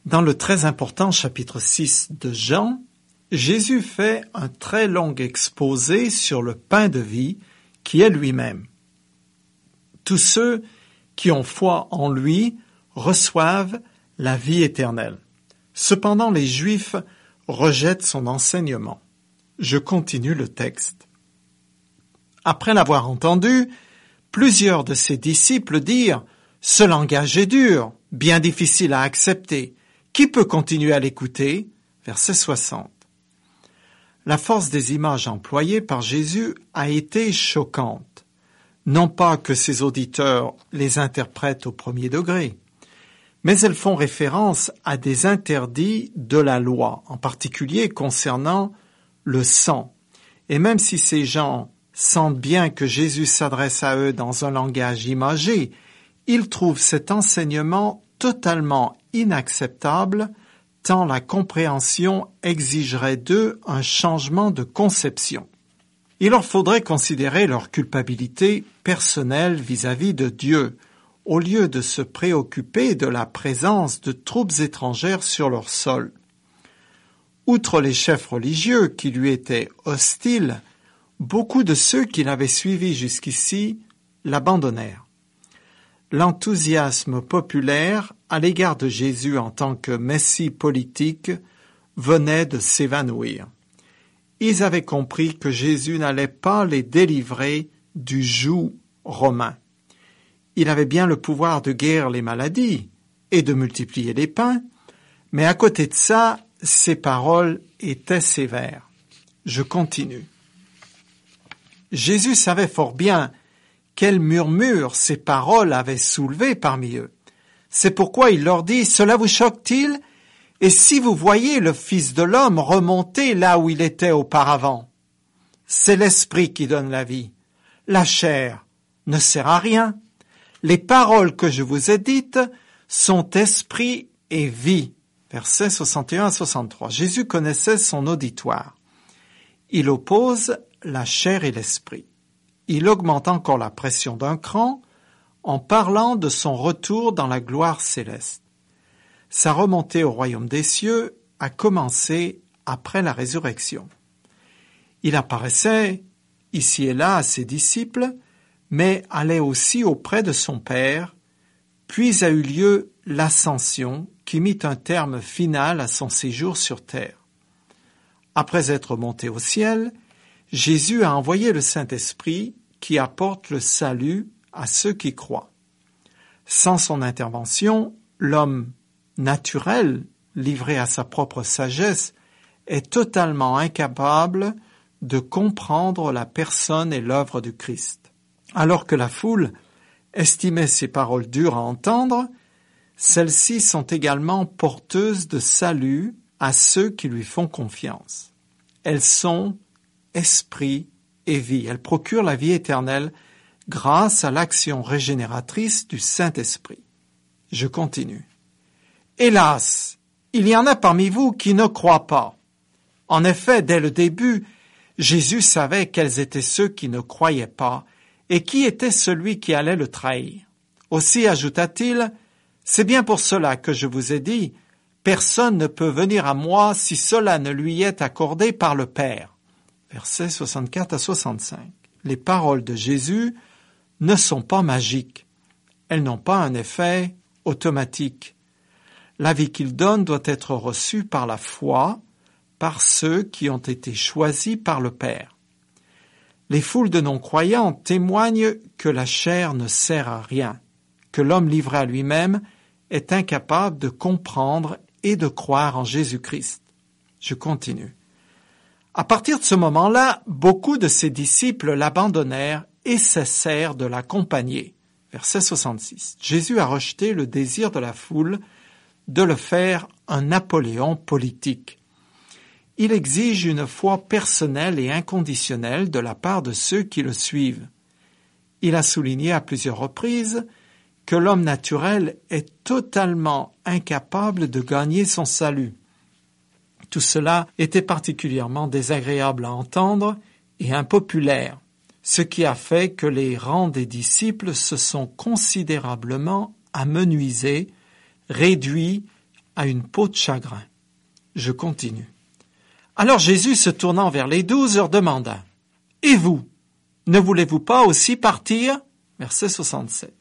Dans le très important chapitre 6 de Jean, Jésus fait un très long exposé sur le pain de vie qui est lui-même. Tous ceux qui ont foi en lui reçoivent la vie éternelle. Cependant, les Juifs rejettent son enseignement. Je continue le texte. Après l'avoir entendu, plusieurs de ses disciples dirent « Ce langage est dur, bien difficile à accepter. Qui peut continuer à l'écouter » Verset 60. La force des images employées par Jésus a été choquante. Non pas que ses auditeurs les interprètent au premier degré, mais elles font référence à des interdits de la loi, en particulier concernant le sang. Et même si ces gens sentent bien que Jésus s'adresse à eux dans un langage imagé, ils trouvent cet enseignement totalement inacceptable, tant la compréhension exigerait d'eux un changement de conception. Il leur faudrait considérer leur culpabilité personnelle vis-à-vis de Dieu, au lieu de se préoccuper de la présence de troupes étrangères sur leur sol. Outre les chefs religieux qui lui étaient hostiles, beaucoup de ceux qui l'avaient suivi jusqu'ici l'abandonnèrent. L'enthousiasme populaire à l'égard de Jésus en tant que Messie politique venait de s'évanouir. Ils avaient compris que Jésus n'allait pas les délivrer du joug romain. Il avait bien le pouvoir de guérir les maladies et de multiplier les pains, mais à côté de ça, ses paroles étaient sévères. Je continue. Jésus savait fort bien quel murmure ces paroles avaient soulevé parmi eux. C'est pourquoi il leur dit « Cela vous choque-t-il ? Et si vous voyez le Fils de l'homme remonter là où il était auparavant ? C'est l'Esprit qui donne la vie. La chair ne sert à rien. Les paroles que je vous ai dites sont esprit et vie. » Versets 61 à 63. Jésus connaissait son auditoire. Il oppose la chair et l'esprit. Il augmente encore la pression d'un cran en parlant de son retour dans la gloire céleste. Sa remontée au royaume des cieux a commencé après la résurrection. Il apparaissait ici et là à ses disciples, mais allait aussi auprès de son Père, puis a eu lieu l'ascension qui mit un terme final à son séjour sur terre. Après être monté au ciel, Jésus a envoyé le Saint-Esprit qui apporte le salut à ceux qui croient. Sans son intervention, l'homme naturel, livré à sa propre sagesse, est totalement incapable de comprendre la personne et l'œuvre du Christ. Alors que la foule estimait ces paroles dures à entendre, celles-ci sont également porteuses de salut à ceux qui lui font confiance. Elles sont esprit et vie. Elles procurent la vie éternelle grâce à l'action régénératrice du Saint-Esprit. Je continue. Hélas, il y en a parmi vous qui ne croient pas. En effet, dès le début, Jésus savait quels étaient ceux qui ne croyaient pas et qui était celui qui allait le trahir. Aussi, ajouta-t-il, « C'est bien pour cela que je vous ai dit, personne ne peut venir à moi si cela ne lui est accordé par le Père. » Versets 64 à 65. Les paroles de Jésus ne sont pas magiques. Elles n'ont pas un effet automatique. La vie qu'il donne doit être reçue par la foi, par ceux qui ont été choisis par le Père. Les foules de non-croyants témoignent que la chair ne sert à rien, que l'homme livré à lui-même est incapable de comprendre et de croire en Jésus-Christ. Je continue. À partir de ce moment-là, beaucoup de ses disciples l'abandonnèrent et cessèrent de l'accompagner. Verset 66. Jésus a rejeté le désir de la foule de le faire un Napoléon politique. Il exige une foi personnelle et inconditionnelle de la part de ceux qui le suivent. Il a souligné à plusieurs reprises que l'homme naturel est totalement incapable de gagner son salut. Tout cela était particulièrement désagréable à entendre et impopulaire, ce qui a fait que les rangs des disciples se sont considérablement amenuisés, réduits à une peau de chagrin. Je continue. Alors Jésus, se tournant vers les 12, leur demanda, « Et vous, ne voulez-vous pas aussi partir ?» Verset 67.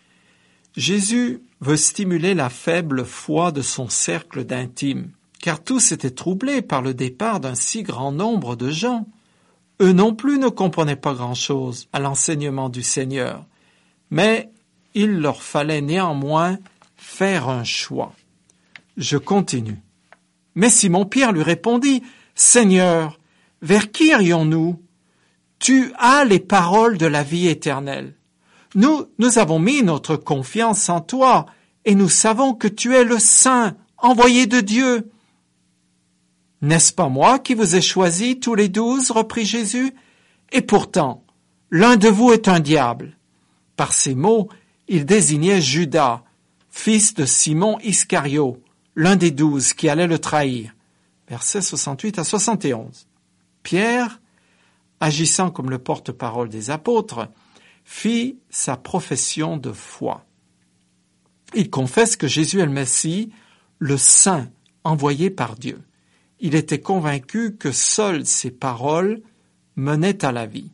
Jésus veut stimuler la faible foi de son cercle d'intimes, car tous étaient troublés par le départ d'un si grand nombre de gens. Eux non plus ne comprenaient pas grand-chose à l'enseignement du Seigneur, mais il leur fallait néanmoins faire un choix. Je continue. Mais Simon-Pierre lui répondit, « Seigneur, vers qui irions-nous? Tu as les paroles de la vie éternelle. Nous avons mis notre confiance en toi, et nous savons que tu es le Saint, envoyé de Dieu. » « N'est-ce pas moi qui vous ai choisis tous les 12, reprit Jésus, et pourtant, l'un de vous est un diable. » Par ces mots, il désignait Judas, fils de Simon Iscario, l'un des 12 qui allait le trahir. Versets 68 à 71. Pierre, agissant comme le porte-parole des apôtres, fit sa profession de foi. Il confesse que Jésus est le Messie, le Saint envoyé par Dieu. Il était convaincu que seules ses paroles menaient à la vie.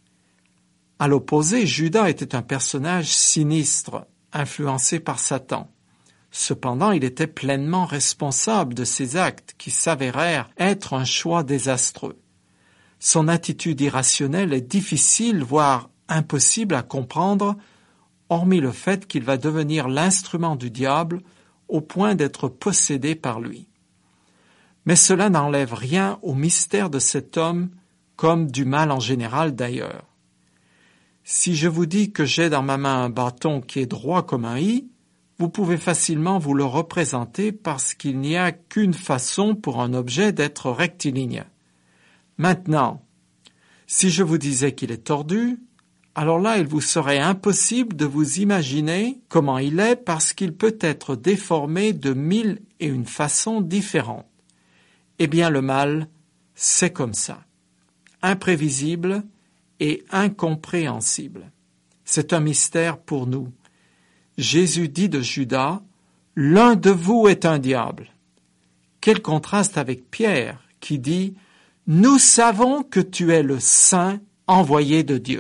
À l'opposé, Judas était un personnage sinistre, influencé par Satan. Cependant, il était pleinement responsable de ses actes qui s'avérèrent être un choix désastreux. Son attitude irrationnelle est difficile, voire impossible à comprendre, hormis le fait qu'il va devenir l'instrument du diable au point d'être possédé par lui. Mais cela n'enlève rien au mystère de cet homme, comme du mal en général d'ailleurs. Si je vous dis que j'ai dans ma main un bâton qui est droit comme un i, vous pouvez facilement vous le représenter parce qu'il n'y a qu'une façon pour un objet d'être rectiligne. Maintenant, si je vous disais qu'il est tordu, alors là, il vous serait impossible de vous imaginer comment il est parce qu'il peut être déformé de 1001 façons différentes. Eh bien, le mal, c'est comme ça, imprévisible et incompréhensible. C'est un mystère pour nous. Jésus dit de Judas, « L'un de vous est un diable. » Quel contraste avec Pierre qui dit, « Nous savons que tu es le Saint envoyé de Dieu. »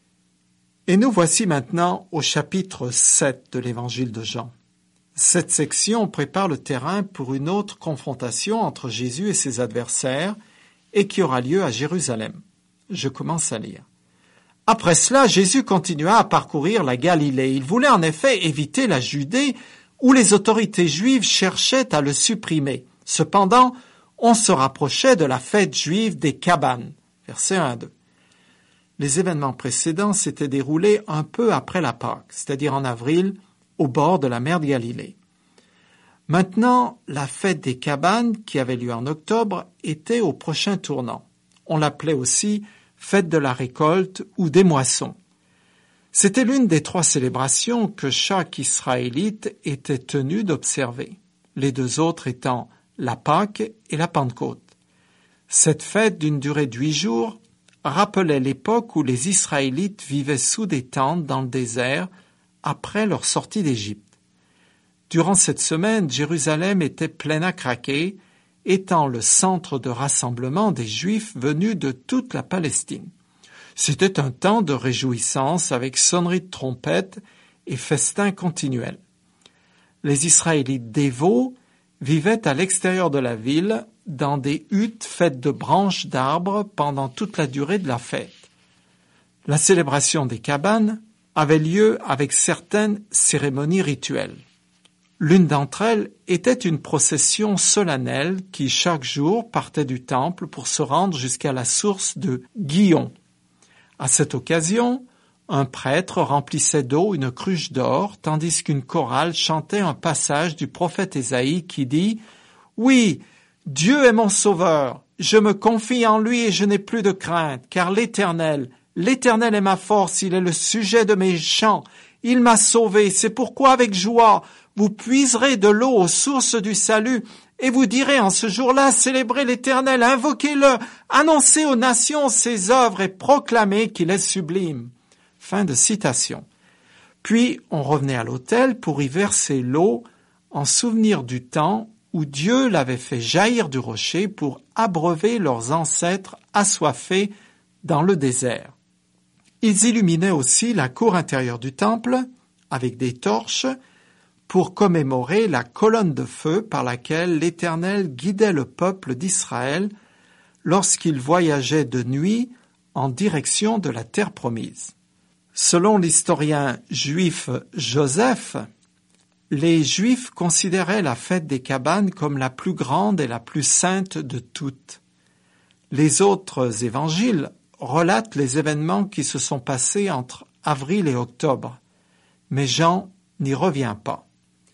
Et nous voici maintenant au chapitre 7 de l'Évangile de Jean. Cette section prépare le terrain pour une autre confrontation entre Jésus et ses adversaires et qui aura lieu à Jérusalem. Je commence à lire. Après cela, Jésus continua à parcourir la Galilée. Il voulait en effet éviter la Judée où les autorités juives cherchaient à le supprimer. Cependant, on se rapprochait de la fête juive des Cabanes. Versets 1 à 2. Les événements précédents s'étaient déroulés un peu après la Pâque, c'est-à-dire en avril, au bord de la mer de Galilée. Maintenant, la fête des Cabanes, qui avait lieu en octobre, était au prochain tournant. On l'appelait aussi fête de la récolte ou des moissons. C'était l'une des 3 célébrations que chaque Israélite était tenu d'observer, les 2 autres étant la Pâque et la Pentecôte. Cette fête d'une durée de 8 jours rappelait l'époque où les Israélites vivaient sous des tentes dans le désert après leur sortie d'Égypte. Durant cette semaine, Jérusalem était pleine à craquer, étant le centre de rassemblement des Juifs venus de toute la Palestine. C'était un temps de réjouissance avec sonneries de trompettes et festins continuels. Les Israélites dévots vivaient à l'extérieur de la ville dans des huttes faites de branches d'arbres pendant toute la durée de la fête. La célébration des Cabanes avait lieu avec certaines cérémonies rituelles. L'une d'entre elles était une procession solennelle qui, chaque jour, partait du temple pour se rendre jusqu'à la source de Gihon. À cette occasion, un prêtre remplissait d'eau une cruche d'or, tandis qu'une chorale chantait un passage du prophète Ésaïe qui dit « Oui, Dieu est mon sauveur, je me confie en lui et je n'ai plus de crainte, car l'Éternel est ma force, il est le sujet de mes chants, il m'a sauvé, c'est pourquoi avec joie vous puiserez de l'eau aux sources du salut, et vous direz en ce jour-là, célébrez l'Éternel, invoquez-le, annoncez aux nations ses œuvres et proclamez qu'il est sublime. » Fin de citation. Puis on revenait à l'autel pour y verser l'eau en souvenir du temps où Dieu l'avait fait jaillir du rocher pour abreuver leurs ancêtres assoiffés dans le désert. Ils illuminaient aussi la cour intérieure du temple avec des torches pour commémorer la colonne de feu par laquelle l'Éternel guidait le peuple d'Israël lorsqu'il voyageait de nuit en direction de la terre promise. Selon l'historien juif Joseph, les Juifs considéraient la fête des cabanes comme la plus grande et la plus sainte de toutes. Les autres évangiles relatent les événements qui se sont passés entre avril et octobre, mais Jean n'y revient pas.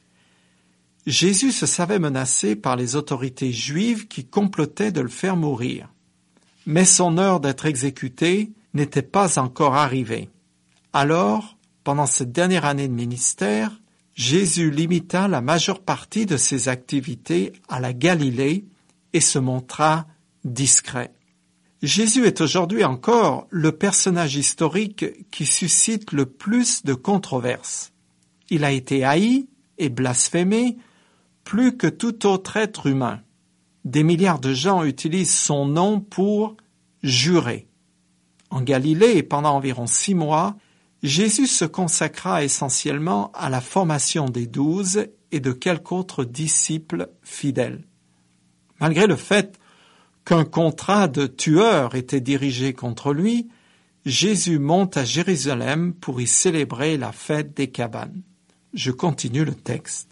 Jésus se savait menacé par les autorités juives qui complotaient de le faire mourir. Mais son heure d'être exécuté n'était pas encore arrivée. Alors, pendant cette dernière année de ministère, Jésus limita la majeure partie de ses activités à la Galilée et se montra discret. Jésus est aujourd'hui encore le personnage historique qui suscite le plus de controverses. Il a été haï et blasphémé plus que tout autre être humain. Des milliards de gens utilisent son nom pour jurer. En Galilée, et pendant environ 6 mois, Jésus se consacra essentiellement à la formation des 12 et de quelques autres disciples fidèles. Malgré le fait qu'un contrat de tueurs était dirigé contre lui, Jésus monte à Jérusalem pour y célébrer la fête des cabanes. Je continue le texte.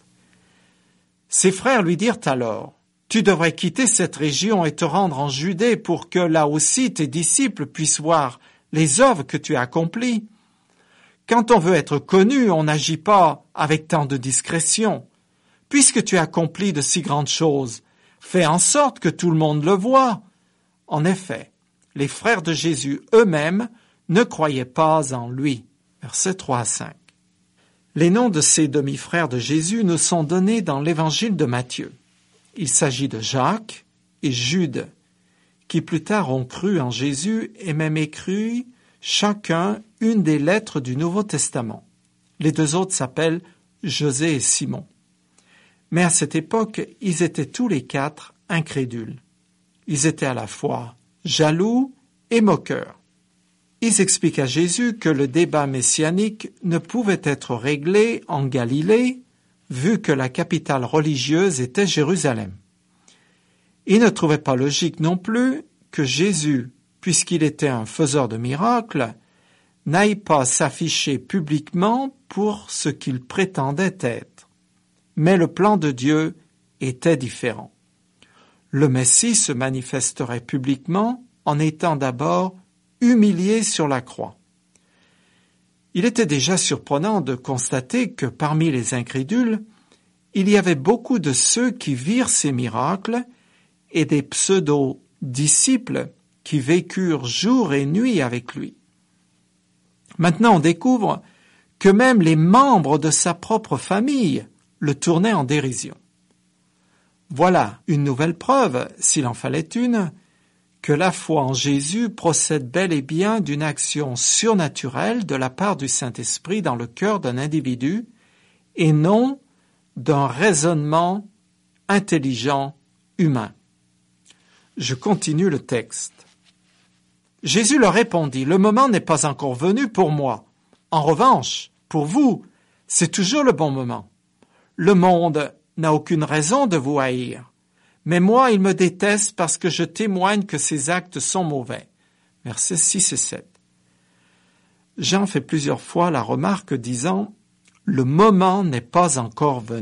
Ses frères lui dirent alors, « Tu devrais quitter cette région et te rendre en Judée pour que là aussi tes disciples puissent voir les œuvres que tu as accomplies. Quand on veut être connu, on n'agit pas avec tant de discrétion. Puisque tu accomplis de si grandes choses, fais en sorte que tout le monde le voie. » En effet, les frères de Jésus eux-mêmes ne croyaient pas en lui. Versets 3 à 5. Les noms de ces demi-frères de Jésus nous sont donnés dans l'évangile de Matthieu. Il s'agit de Jacques et Jude, qui plus tard ont cru en Jésus et même écrit chacun une des lettres du Nouveau Testament. Les 2 autres s'appellent José et Simon. Mais à cette époque, ils étaient tous les 4 incrédules. Ils étaient à la fois jaloux et moqueurs. Ils expliquent à Jésus que le débat messianique ne pouvait être réglé en Galilée, vu que la capitale religieuse était Jérusalem. Ils ne trouvaient pas logique non plus que Jésus, puisqu'il était un faiseur de miracles, n'aille pas s'afficher publiquement pour ce qu'il prétendait être. Mais le plan de Dieu était différent. Le Messie se manifesterait publiquement en étant d'abord humilié sur la croix. Il était déjà surprenant de constater que parmi les incrédules, il y avait beaucoup de ceux qui virent ces miracles et des pseudo-disciples qui vécurent jour et nuit avec lui. Maintenant, on découvre que même les membres de sa propre famille le tournaient en dérision. Voilà une nouvelle preuve, s'il en fallait une, que la foi en Jésus procède bel et bien d'une action surnaturelle de la part du Saint-Esprit dans le cœur d'un individu et non d'un raisonnement intelligent humain. Je continue le texte. Jésus leur répondit, « Le moment n'est pas encore venu pour moi. En revanche, pour vous, c'est toujours le bon moment. Le monde n'a aucune raison de vous haïr. Mais moi, il me déteste parce que je témoigne que ses actes sont mauvais. » Versets 6 et 7. Jean fait plusieurs fois la remarque disant « Le moment n'est pas encore venu. »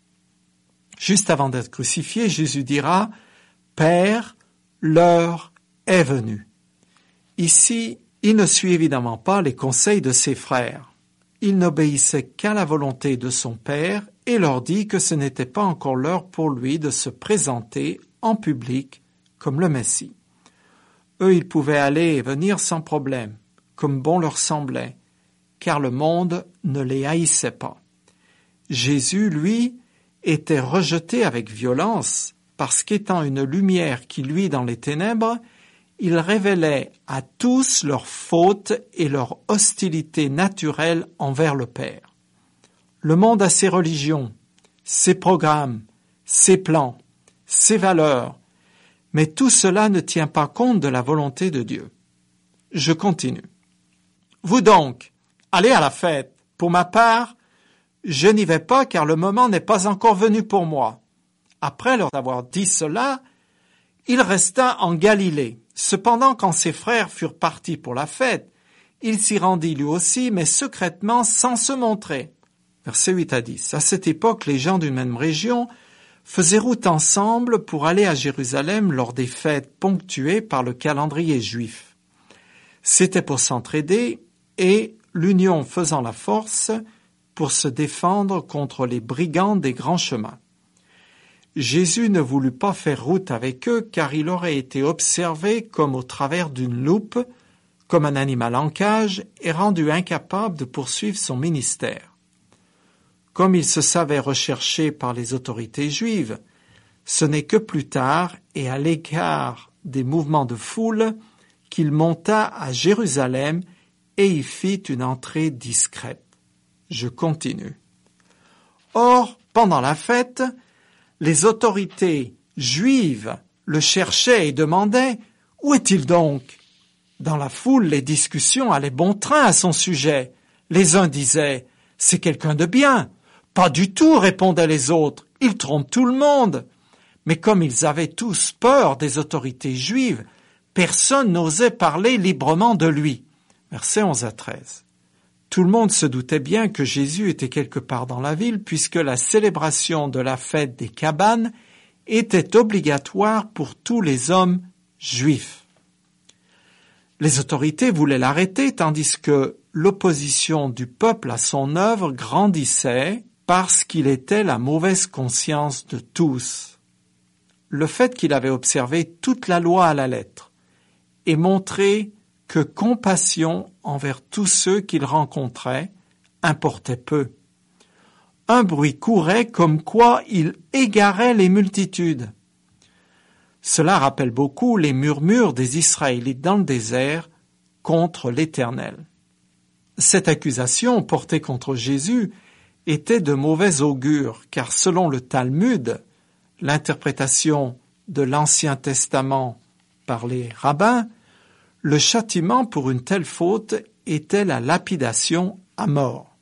Juste avant d'être crucifié, Jésus dira « Père, l'heure est venue. » Ici, il ne suit évidemment pas les conseils de ses frères. Il n'obéissait qu'à la volonté de son Père et leur dit que ce n'était pas encore l'heure pour lui de se présenter en public comme le Messie. Eux, ils pouvaient aller et venir sans problème, comme bon leur semblait, car le monde ne les haïssait pas. Jésus, lui, était rejeté avec violence parce qu'étant une lumière qui luit dans les ténèbres, il révélait à tous leurs fautes et leur hostilité naturelle envers le Père. Le monde a ses religions, ses programmes, ses plans, ses valeurs, mais tout cela ne tient pas compte de la volonté de Dieu. Je continue. Vous donc, allez à la fête. Pour ma part, je n'y vais pas car le moment n'est pas encore venu pour moi. Après leur avoir dit cela, il resta en Galilée. Cependant, quand ses frères furent partis pour la fête, il s'y rendit lui aussi, mais secrètement, sans se montrer. Versets 8 à 10. À cette époque, les gens d'une même région faisaient route ensemble pour aller à Jérusalem lors des fêtes ponctuées par le calendrier juif. C'était pour s'entraider et, l'union faisant la force, pour se défendre contre les brigands des grands chemins. Jésus ne voulut pas faire route avec eux car il aurait été observé comme au travers d'une loupe, comme un animal en cage et rendu incapable de poursuivre son ministère. Comme il se savait recherché par les autorités juives, ce n'est que plus tard et à l'écart des mouvements de foule qu'il monta à Jérusalem et y fit une entrée discrète. Je continue. Or, pendant la fête, les autorités juives le cherchaient et demandaient « Où est-il donc ?» Dans la foule, les discussions allaient bon train à son sujet. Les uns disaient « C'est quelqu'un de bien ». « Pas du tout », répondaient les autres. « Il trompe tout le monde. » Mais comme ils avaient tous peur des autorités juives, personne n'osait parler librement de lui. Versets 11 à 13. Tout le monde se doutait bien que Jésus était quelque part dans la ville puisque la célébration de la fête des cabanes était obligatoire pour tous les hommes juifs. Les autorités voulaient l'arrêter tandis que l'opposition du peuple à son œuvre grandissait parce qu'il était la mauvaise conscience de tous. Le fait qu'il avait observé toute la loi à la lettre et montré que compassion envers tous ceux qu'il rencontrait importait peu. Un bruit courait comme quoi il égarait les multitudes. Cela rappelle beaucoup les murmures des Israélites dans le désert contre l'Éternel. Cette accusation portée contre Jésus était de mauvais augure, car selon le Talmud, l'interprétation de l'Ancien Testament par les rabbins, le châtiment pour une telle faute était la lapidation à mort.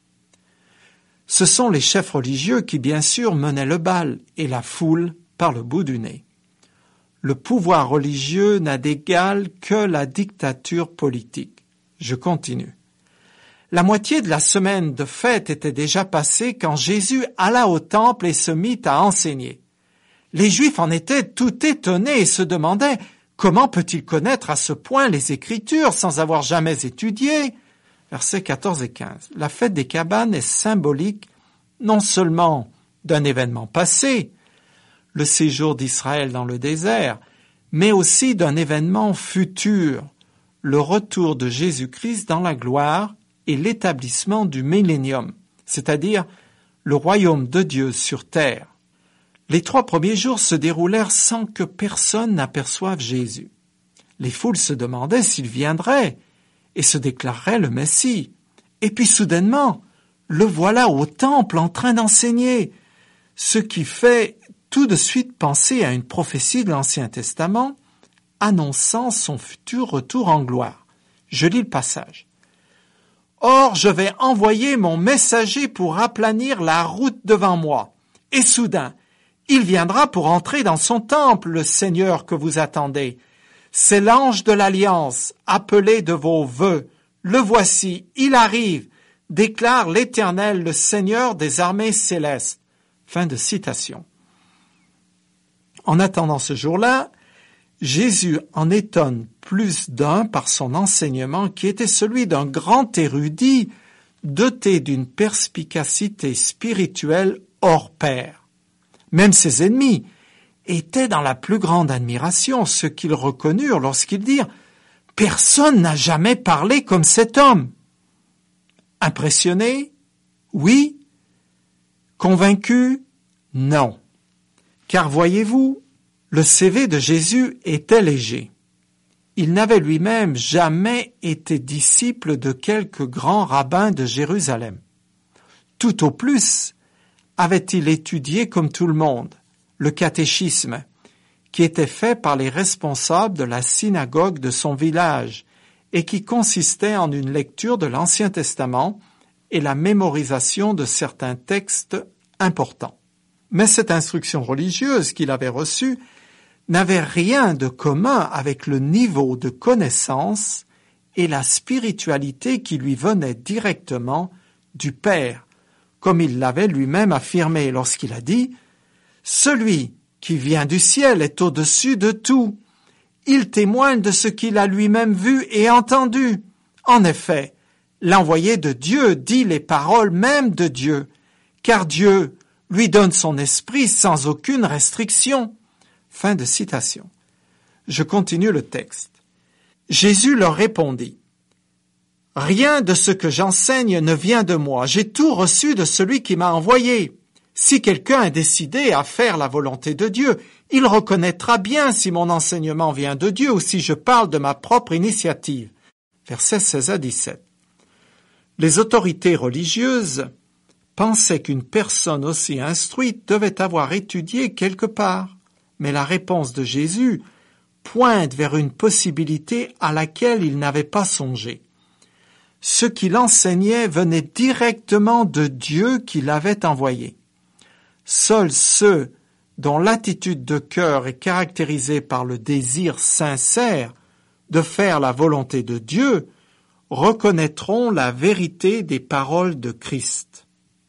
Ce sont les chefs religieux qui, bien sûr, menaient le bal et la foule par le bout du nez. Le pouvoir religieux n'a d'égal que la dictature politique. Je continue. La moitié de la semaine de fête était déjà passée quand Jésus alla au temple et se mit à enseigner. Les Juifs en étaient tout étonnés et se demandaient « Comment peut-il connaître à ce point les Écritures sans avoir jamais étudié ?» Versets 14 et 15. La fête des cabanes est symbolique non seulement d'un événement passé, le séjour d'Israël dans le désert, mais aussi d'un événement futur, le retour de Jésus-Christ dans la gloire et l'établissement du millénium, c'est-à-dire le royaume de Dieu sur terre. Les 3 premiers jours se déroulèrent sans que personne n'aperçoive Jésus. Les foules se demandaient s'il viendrait et se déclarerait le Messie. Et puis soudainement, le voilà au temple en train d'enseigner, ce qui fait tout de suite penser à une prophétie de l'Ancien Testament annonçant son futur retour en gloire. Je lis le passage. « Or, je vais envoyer mon messager pour aplanir la route devant moi. Et soudain, il viendra pour entrer dans son temple, le Seigneur que vous attendez. C'est l'ange de l'Alliance, appelé de vos vœux. Le voici, il arrive, déclare l'Éternel, le Seigneur des armées célestes. » Fin de citation. En attendant ce jour-là, Jésus en étonne plus d'un par son enseignement qui était celui d'un grand érudit doté d'une perspicacité spirituelle hors pair. Même ses ennemis étaient dans la plus grande admiration, ce qu'ils reconnurent lorsqu'ils dirent « Personne n'a jamais parlé comme cet homme ». Impressionné? Oui. Convaincu? Non. Car voyez-vous, le CV de Jésus était léger. Il n'avait lui-même jamais été disciple de quelque grand rabbin de Jérusalem. Tout au plus, avait-il étudié comme tout le monde le catéchisme, qui était fait par les responsables de la synagogue de son village et qui consistait en une lecture de l'Ancien Testament et la mémorisation de certains textes importants. Mais cette instruction religieuse qu'il avait reçue n'avait rien de commun avec le niveau de connaissance et la spiritualité qui lui venait directement du Père, comme il l'avait lui-même affirmé lorsqu'il a dit « Celui qui vient du ciel est au-dessus de tout. Il témoigne de ce qu'il a lui-même vu et entendu. En effet, l'envoyé de Dieu dit les paroles même de Dieu, car Dieu lui donne son esprit sans aucune restriction. » Fin de citation. Je continue le texte. Jésus leur répondit, « Rien de ce que j'enseigne ne vient de moi. J'ai tout reçu de celui qui m'a envoyé. Si quelqu'un est décidé à faire la volonté de Dieu, il reconnaîtra bien si mon enseignement vient de Dieu ou si je parle de ma propre initiative. » Versets 16 à 17. Les autorités religieuses pensaient qu'une personne aussi instruite devait avoir étudié quelque part, mais la réponse de Jésus pointe vers une possibilité à laquelle il n'avait pas songé. Ce qu'il enseignait venait directement de Dieu qui l'avait envoyé. Seuls ceux dont l'attitude de cœur est caractérisée par le désir sincère de faire la volonté de Dieu reconnaîtront la vérité des paroles de Christ.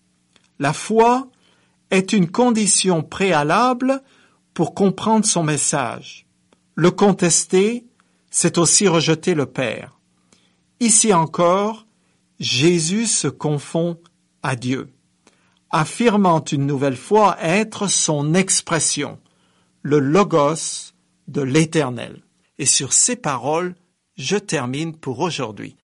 La foi est une condition préalable pour comprendre son message. Le contester, c'est aussi rejeter le Père. Ici encore, Jésus se confond à Dieu, affirmant une nouvelle fois être son expression, le Logos de l'Éternel. Et sur ces paroles, je termine pour aujourd'hui.